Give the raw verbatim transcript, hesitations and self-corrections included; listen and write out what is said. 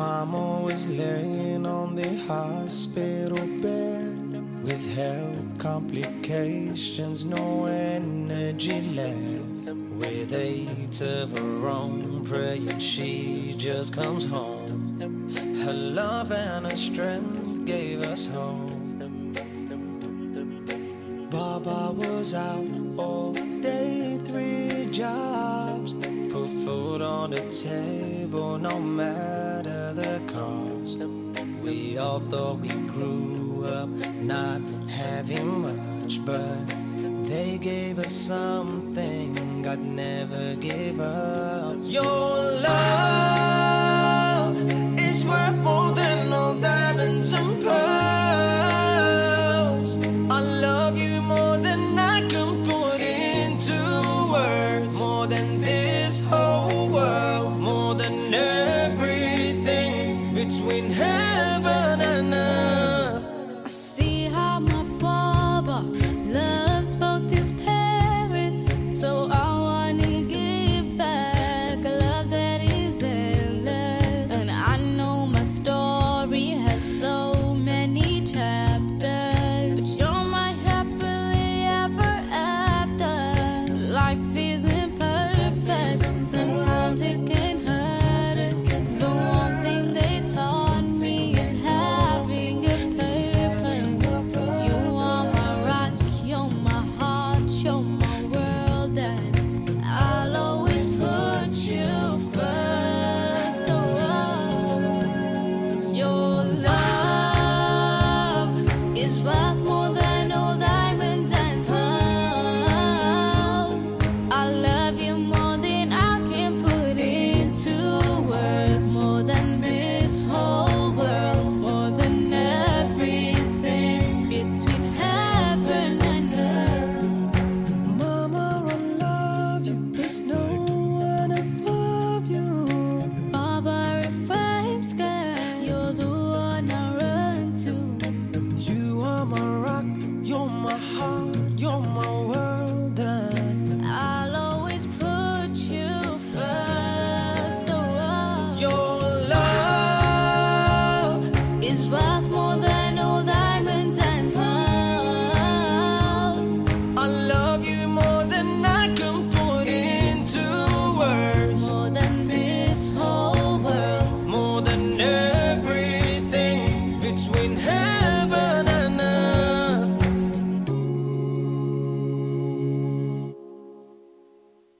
Mama was laying on the hospital bed with health complications, no energy left. With eight of her own, praying she just comes home. Her love and her strength gave us hope. Baba was out all day, three jobs, put food on the table no matter the cost. We all thought we grew up not having much, but they gave us something God never gave up. Your love